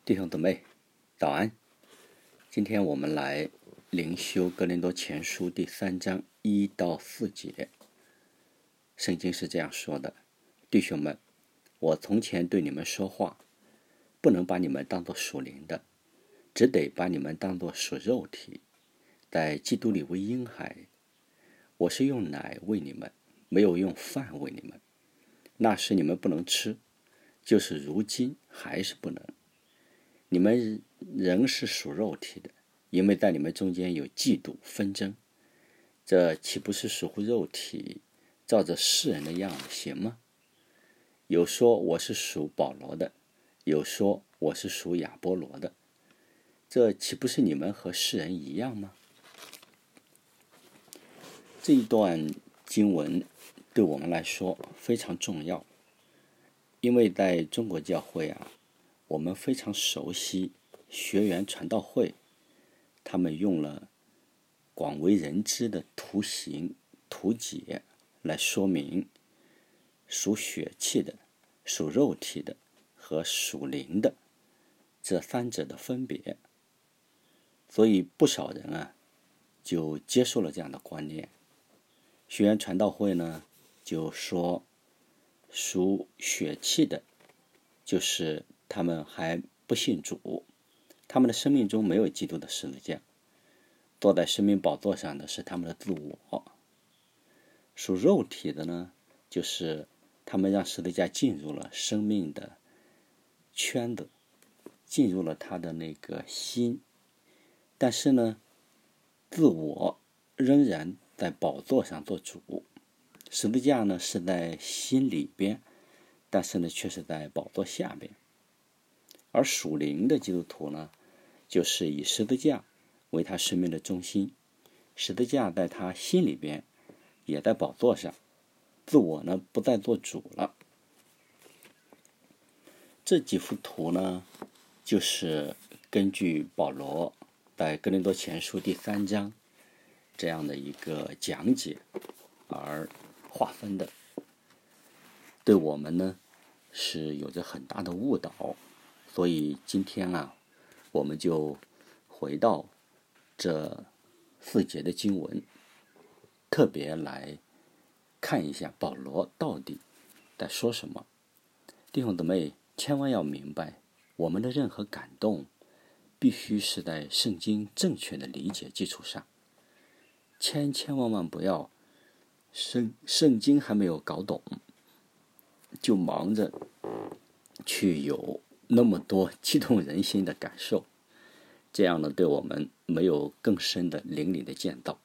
弟兄姊妹，早安！今天我们来灵修哥林多前书第3章1到4节。圣经是这样说的：弟兄们，我从前对你们说话，不能把你们当作属灵的，只得把你们当作属肉体，在基督里为婴孩。我是用奶喂你们，没有用饭喂你们。那时你们不能吃，就是如今还是不能。你们仍是属肉体的，因为在你们中间有嫉妒纷争，这岂不是属乎肉体，照着世人的样行吗？有说我是属保罗的，有说我是属亚波罗的，这岂不是你们和世人一样吗？这一段经文对我们来说非常重要，因为在中国教会我们非常熟悉学园传道会，他们用了广为人知的图形图解来说明属血气的、属肉体的和属灵的这三者的分别。所以不少人就接受了这样的观念。学园传道会呢就说，属血气的就是他们还不信主，他们的生命中没有基督的十字架，坐在生命宝座上的是他们的自我。属肉体的呢，就是他们让十字架进入了生命的圈子，进入了他的那个心，但是呢，自我仍然在宝座上做主，十字架呢是在心里边，但是呢却是在宝座下边。而属灵的基督徒呢，就是以十字架为他生命的中心，十字架在他心里边，也在宝座上，自我呢不再做主了。这几幅图呢，就是根据保罗在哥林多前书第3章这样的一个讲解而划分的，对我们呢是有着很大的误导。所以今天我们就回到这4节的经文，特别来看一下保罗到底在说什么。弟兄姊妹，千万要明白，我们的任何感动必须是在圣经正确的理解基础上，千万不要圣经还没有搞懂，就忙着去有那么多激动人心的感受，这样呢对我们没有更深的灵里的见到。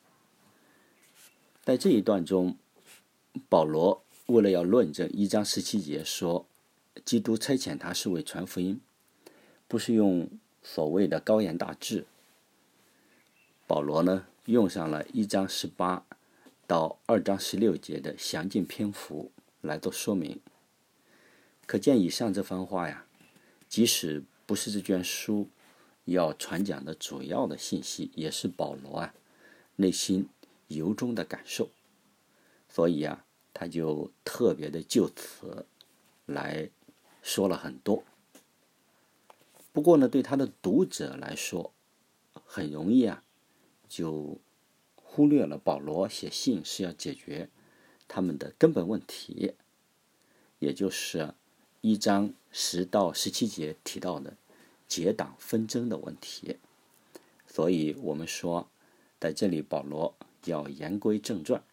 在这一段中，保罗为了要论证1章17节说基督差遣他是为传福音，不是用所谓的高言大志，保罗呢用上了1章18到2章16节的详尽篇幅来做说明。可见以上这番话即使不是这卷书要传讲的主要的信息，也是保罗内心由衷的感受，所以他就特别的就此来说了很多。不过呢，对他的读者来说，很容易就忽略了保罗写信是要解决他们的根本问题，也就是1章10到17节提到的结党纷争的问题。所以我们说，在这里保罗要言归正传。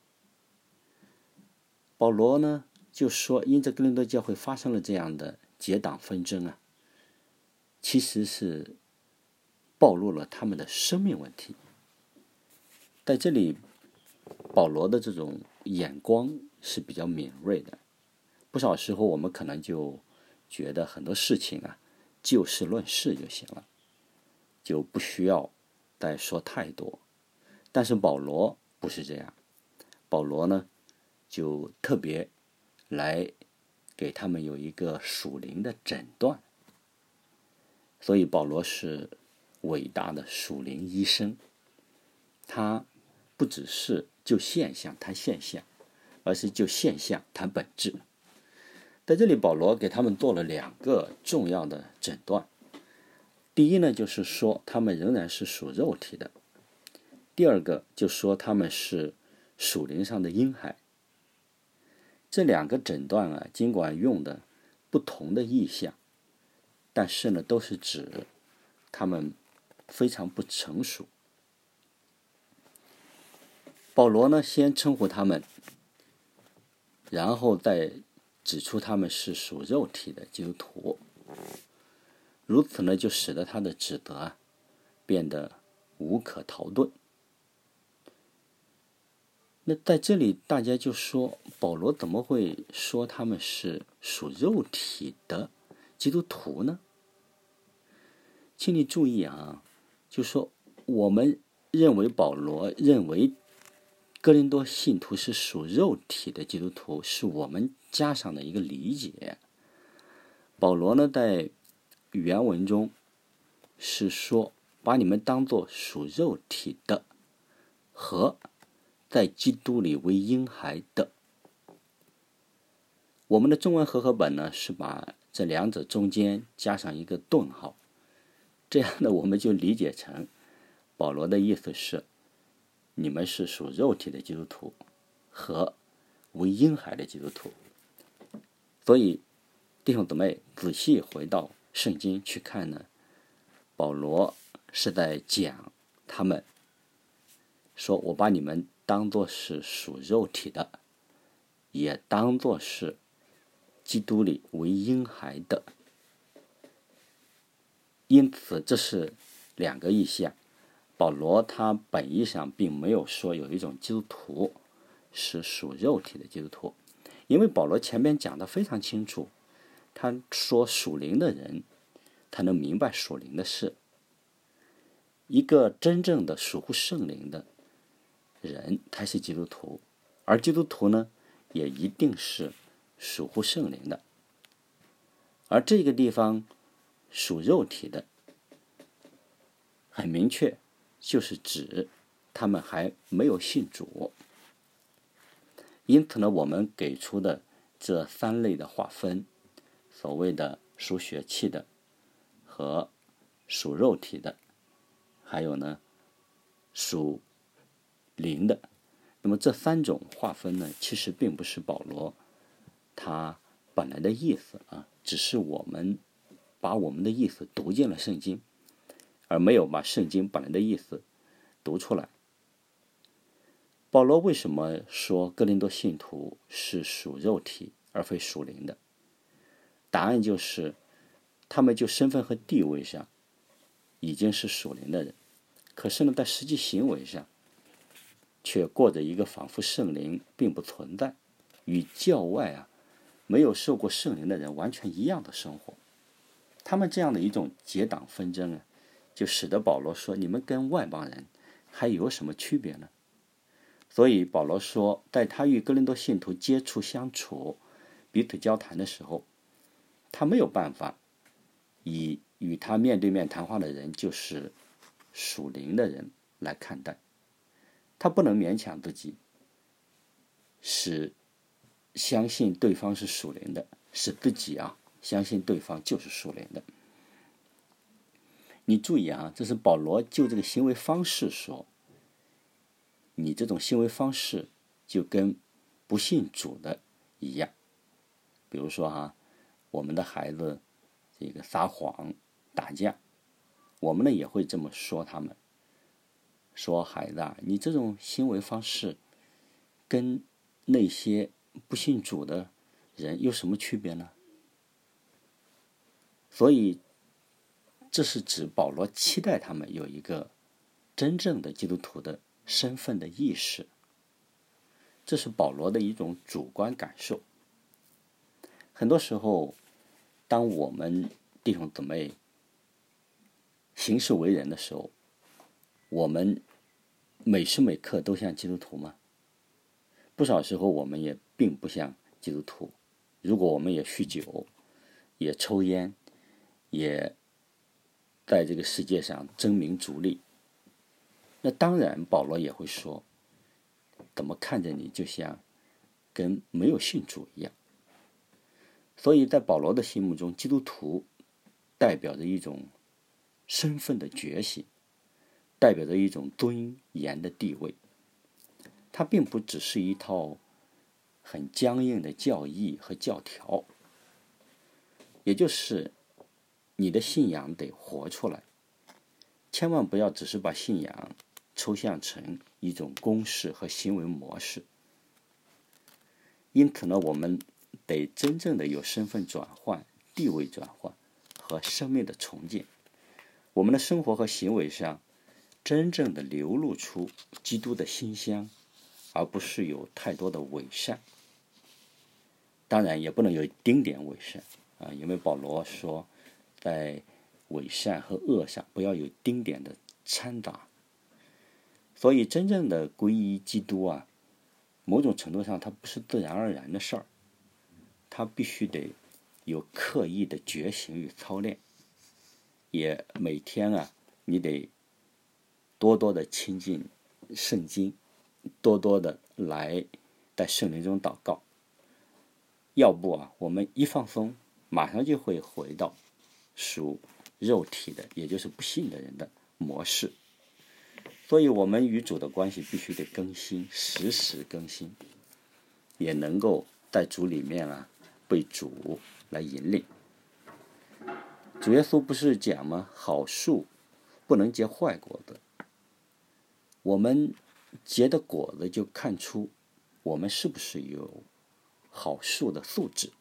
保罗呢就说，因着哥林多教会发生了这样的结党纷争其实是暴露了他们的生命问题。在这里保罗的这种眼光是比较敏锐的，不少时候我们可能就觉得很多事情就事论事就行了，就不需要再说太多。但是保罗不是这样，保罗呢就特别来给他们有一个属灵的诊断。所以保罗是伟大的属灵医生，他不只是就现象谈现象，而是就现象谈本质。在这里保罗给他们做了2个重要的诊断。 第一呢，就是说他们仍然是属肉体的；第二个就说他们是属灵上的婴孩。这两个诊断啊，尽管用的不同的意象，但是呢，都是指他们非常不成熟。保罗呢，先称呼他们，然后再指出他们是属肉体的基督徒，如此呢，就使得他的指责变得无可逃遁。那在这里，大家就说保罗怎么会说他们是属肉体的基督徒呢？请你注意啊，就说我们认为保罗认为哥林多信徒是属肉体的基督徒，是我们加上的一个理解。保罗呢，在原文中是说把你们当作属肉体的和在基督里为婴孩的。我们的中文和合本呢，是把这两者中间加上一个顿号，这样呢，我们就理解成保罗的意思是你们是属肉体的基督徒和为婴孩的基督徒。所以弟兄姊妹仔细回到圣经去看呢，保罗是在讲他们，说我把你们当作是属肉体的，也当作是基督里为婴孩的。因此这是两个意象。保罗他本意上并没有说有一种基督徒是属肉体的基督徒，因为保罗前面讲得非常清楚，他说属灵的人他能明白属灵的事，一个真正的属乎圣灵的人他是基督徒，而基督徒呢也一定是属乎圣灵的。而这个地方属肉体的很明确，就是指他们还没有信主。因此呢，我们给出的这三类的划分，所谓的属血气的和属肉体的，还有呢属灵的，那么这三种划分呢，其实并不是保罗他本来的意思啊，只是我们把我们的意思读进了圣经，而没有把圣经本来的意思读出来。保罗为什么说哥林多信徒是属肉体而非属灵的？答案就是他们就身份和地位上已经是属灵的人，可是呢，在实际行为上却过着一个仿佛圣灵并不存在，与教外没有受过圣灵的人完全一样的生活。他们这样的一种结党纷争就使得保罗说，你们跟外邦人还有什么区别呢？所以保罗说，在他与哥林多信徒接触相处彼此交谈的时候，他没有办法以与他面对面谈话的人就是属灵的人来看待，他不能勉强自己使相信对方是属灵的，使自己相信对方就是属灵的。你注意这是保罗就这个行为方式说，你这种行为方式就跟不信主的一样。比如说我们的孩子这个撒谎打架，我们呢也会这么说他们，说孩子你这种行为方式跟那些不信主的人有什么区别呢？所以这是指保罗期待他们有一个真正的基督徒的身份的意识，这是保罗的一种主观感受。很多时候当我们弟兄姊妹行事为人的时候，我们每时每刻都像基督徒吗？不少时候我们也并不像基督徒。如果我们也酗酒，也抽烟，也在这个世界上争名逐利，那当然保罗也会说，怎么看着你就像跟没有信主一样。所以在保罗的心目中，基督徒代表着一种身份的觉醒，代表着一种尊严的地位。它并不只是一套很僵硬的教义和教条，也就是你的信仰得活出来，千万不要只是把信仰抽象成一种公式和行为模式。因此呢，我们得真正的有身份转换、地位转换和生命的重建。我们的生活和行为上真正的流露出基督的馨香，而不是有太多的伪善。当然也不能有一丁点伪善啊，因为保罗说在伪善和恶上不要有丁点的掺杂。所以真正的皈依基督啊，某种程度上它不是自然而然的事儿，它必须得有刻意的觉醒与操练，也每天啊你得多多的亲近圣经，多多的来在圣灵中祷告。要不啊，我们一放松，马上就会回到属肉体的，也就是不信的人的模式。所以我们与主的关系必须得更新，时时更新，也能够在主里面啊被主来引领。主耶稣不是讲吗？好树不能结坏果子。我们结的果子就看出我们是不是有好树的素质。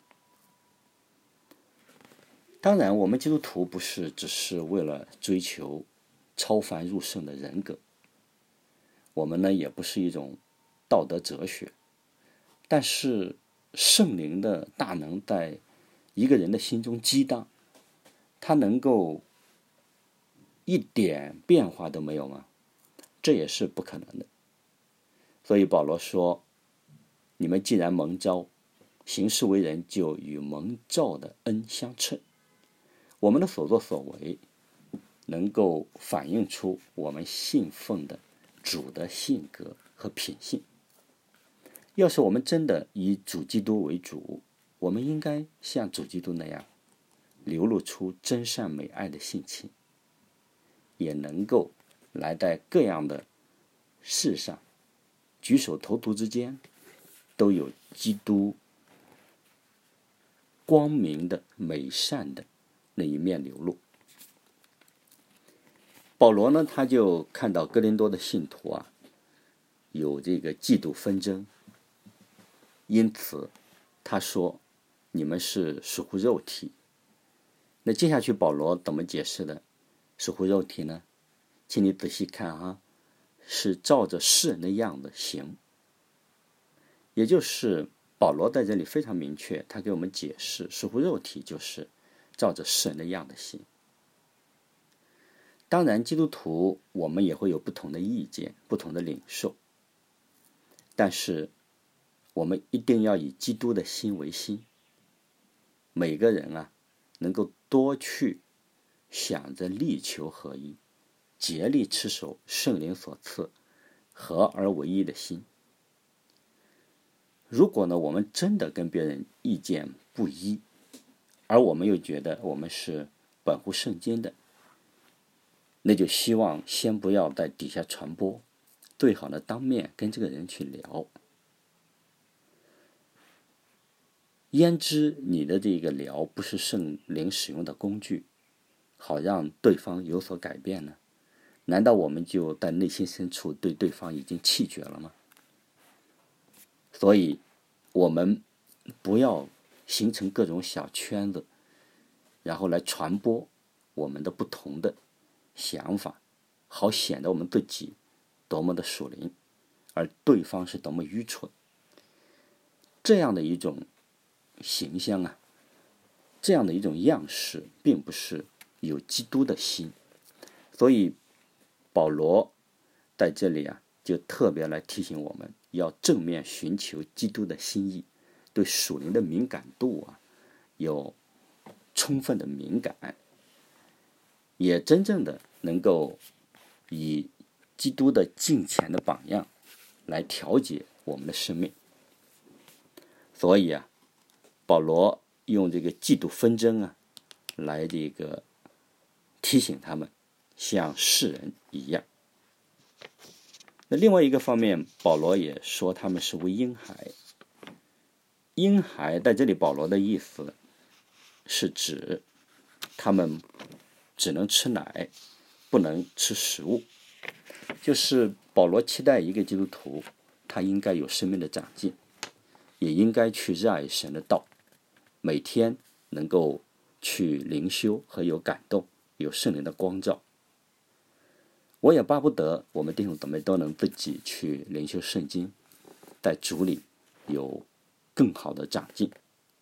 当然，我们基督徒不是只是为了追求超凡入圣的人格，我们呢也不是一种道德哲学，但是圣灵的大能在一个人的心中激荡，他能够一点变化都没有吗？这也是不可能的。所以保罗说，你们既然蒙召，行事为人就与蒙召的恩相称。我们的所作所为能够反映出我们信奉的主的性格和品性。要是我们真的以主基督为主，我们应该像主基督那样流露出真善美爱的性情，也能够来在各样的事上举手投足之间都有基督光明的美善的那一面流露。保罗呢，他就看到哥林多的信徒啊有这个嫉妒纷争，因此他说你们是属乎肉体。那接下去保罗怎么解释的属乎肉体呢？请你仔细看啊，是照着世人的样子行。也就是保罗在这里非常明确，他给我们解释属乎肉体就是照着世人的样子行。当然基督徒我们也会有不同的意见，不同的领受，但是我们一定要以基督的心为心。每个人啊能够多去想着力求合一，竭力持守圣灵所赐合而为一的心。如果呢我们真的跟别人意见不一，而我们又觉得我们是本乎圣经的，那就希望先不要在底下传播，最好呢当面跟这个人去聊。焉知你的这个聊不是圣灵使用的工具，好让对方有所改变呢？难道我们就在内心深处对对方已经弃绝了吗？所以我们不要形成各种小圈子，然后来传播我们的不同的想法，好显得我们自己多么的属灵，而对方是多么愚蠢。这样的一种形象啊，这样的一种样式，并不是有基督的心。所以保罗在这里啊，就特别来提醒我们，要正面寻求基督的心意，对属灵的敏感度啊，有充分的敏感，也真正的能够以基督的敬虔的榜样来调节我们的生命。所以啊，保罗用这个嫉妒纷争啊，来这个提醒他们像世人一样。那另外一个方面，保罗也说他们是为婴孩。婴孩在这里保罗的意思是指他们只能吃奶，不能吃食物。就是保罗期待一个基督徒，他应该有生命的长进，也应该去热爱神的道，每天能够去灵修和有感动，有圣灵的光照。我也巴不得我们弟兄姊妹都能自己去灵修圣经，在主里有更好的长进。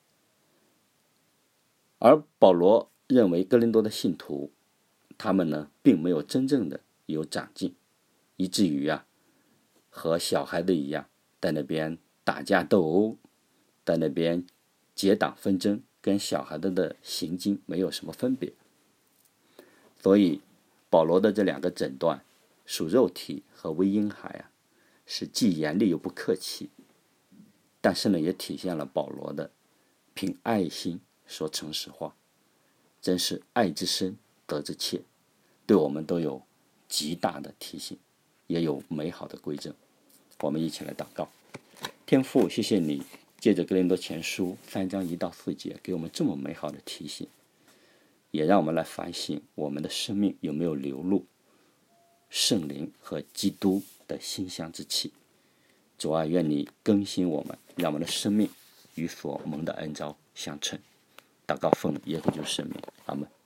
而保罗认为哥林多的信徒，他们呢并没有真正的有长进，以至于和小孩子一样，在那边打架斗殴，在那边结党纷争，跟小孩子的行径没有什么分别。所以保罗的这两个诊断，属肉体和为婴孩是既严厉又不客气，但是呢也体现了保罗的凭爱心说诚实话，真是爱之深责之切，对我们都有极大的提醒，也有美好的规正。我们一起来祷告。天父，谢谢你借着哥林多前书3章1到4节给我们这么美好的提醒，也让我们来反省我们的生命有没有流露圣灵和基督的馨香之气。主啊，愿你更新我们，让我们的生命与所蒙的恩召相称。祷告奉耶稣基督圣名，阿们。